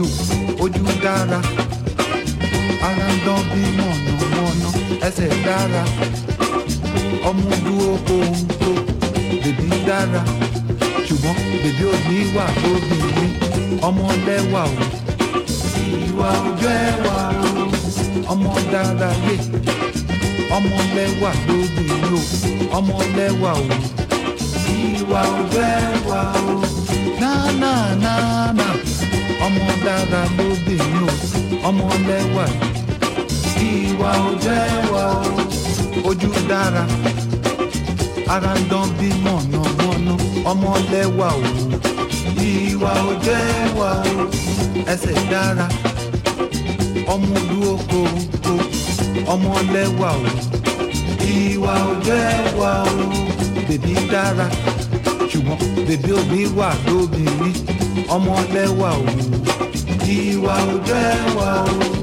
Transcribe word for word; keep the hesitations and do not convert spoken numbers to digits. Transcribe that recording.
ojú dára ara ń dán bí mọ̀nàmọ́ná ẹsẹ̀ dára ọmú dúró kóńtó bèbí dára ṣùgbọ́n bèbí ò ní wà lóbìnrin ọmọ lẹ́wà o ìwà ojú ẹwà o ọmọ dára yé ọmọ lẹ́wà lóbìnrin o ọmọ lẹ́wà o ìwà ojú ẹwà o nánánáná ọmọ dára lóbìnrin o ọmọ lẹ́wà ìwà ojú ẹwà o ojú dára ara ń dán bí mọ̀nàmọ́ná ọmọ lẹ́wà o ìwà ojú ẹwà o ẹsẹ̀ dára ọmọ dúró kókó ọmọ lẹ́wà o ìwà ojú ẹwà o bèbí dára ṣùgbọ́n bèbí ò ní wà lóbìnrin ọmọ lẹ́wà o ìwà ojú ẹwà o.